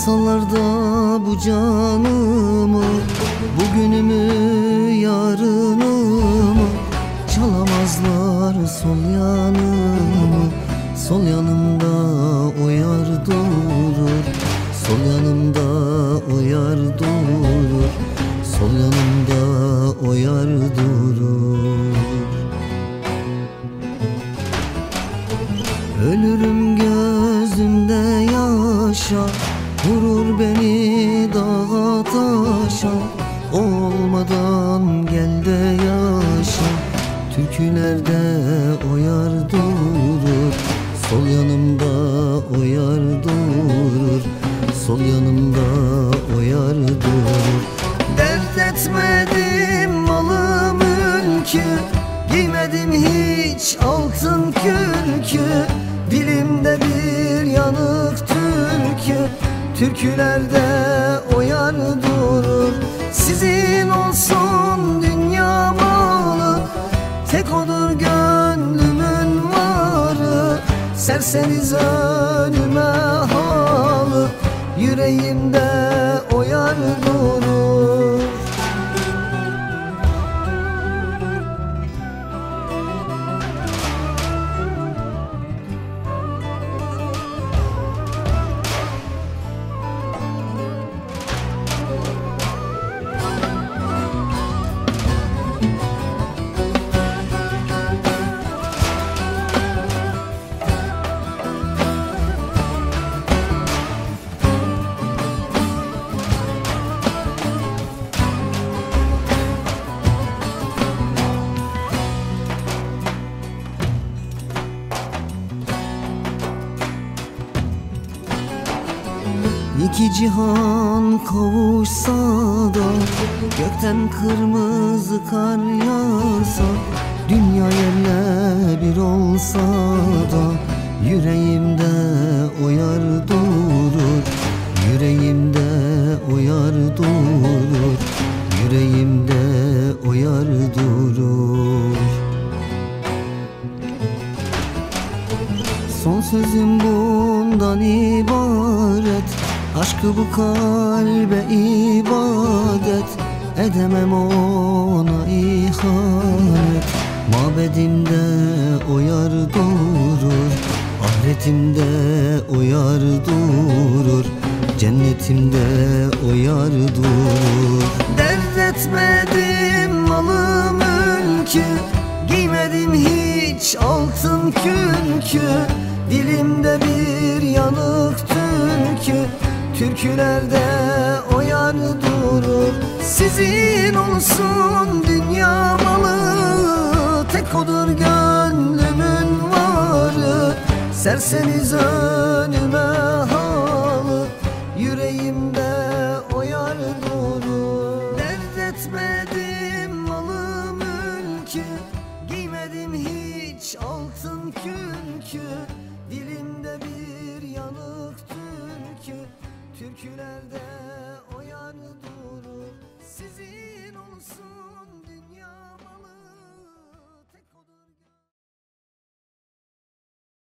alsalar da bu canımı, bugünümü yarınımı, çalamazlar sol yanımı. Sol yanımda o yar durur, sol yanımda o yar durur, sol yanımda o yar durur. Ölürüm gözümde yaşa, vurur beni dağa taşa. Olmadan gel de yaşa, türkülerde o yar durur, sol yanımda o yar durur, sol yanımda o yar durur. Dert etmedim malı mülkü, giymedim hiç altın kürkü. Dilimde bir yanık türkü, türkülerde o yar durur. Sizin olsun dünya malı, tek odur gönlümün varı. Serseniz önüme halı, yüreğimde o yar durur. İki cihan kavuşsa da, gökten kırmızı kar yağsa, dünya yerle bir olsa da, yüreğimde o yar durur, yüreğimde o yar durur, yüreğimde o yar durur. Son sözüm bundan ibaret, aşkı bu kalbe ibadet, edemem ona ihanet. Mabedimde o yar durur, ahiretimde o yar durur, cennetimde o yar durur. Dert etmedim malı mülkü, giymedim hiç altın kürkü. Dilimde bir yanık türkü, türkülerde o yar durur. Sizin olsun dünya malı, tek odur gönlümün varı. Serseniz önüme halı, yüreğimde o yar durur. Dert etmedim malı mülkü, giymedim hiç altın kürkü. Dilimde bir